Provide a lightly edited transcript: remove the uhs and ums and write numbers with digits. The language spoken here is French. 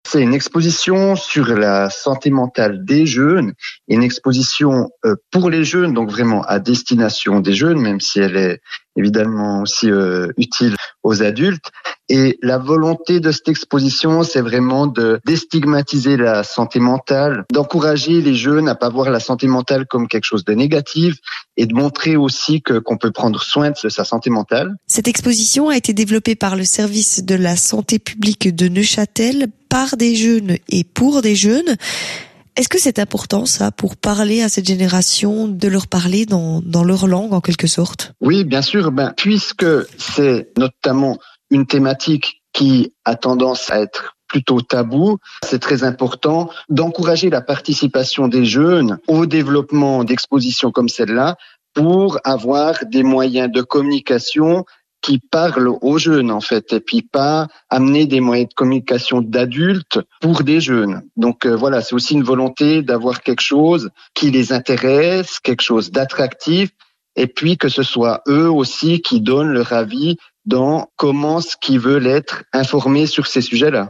C'est une exposition sur la santé mentale des jeunes, une exposition pour les jeunes, donc vraiment à destination des jeunes, même si elle est évidemment aussi utile aux adultes. Et la volonté de cette exposition, c'est vraiment de déstigmatiser la santé mentale, d'encourager les jeunes à pas voir la santé mentale comme quelque chose de négatif et de montrer aussi qu'on peut prendre soin de sa santé mentale. Cette exposition a été développée par le service de la santé publique de Neuchâtel par des jeunes et pour des jeunes. Est-ce que c'est important, ça, pour parler à cette génération, de leur parler dans leur langue, en quelque sorte? Oui, bien sûr. Puisque c'est notamment une thématique qui a tendance à être plutôt tabou, c'est très important d'encourager la participation des jeunes au développement d'expositions comme celle-là pour avoir des moyens de communication qui parlent aux jeunes, en fait, et puis pas amener des moyens de communication d'adultes pour des jeunes. Donc voilà, c'est aussi une volonté d'avoir quelque chose qui les intéresse, quelque chose d'attractif, et puis que ce soit eux aussi qui donnent leur avis dans comment ce qu'ils veulent être informés sur ces sujets-là.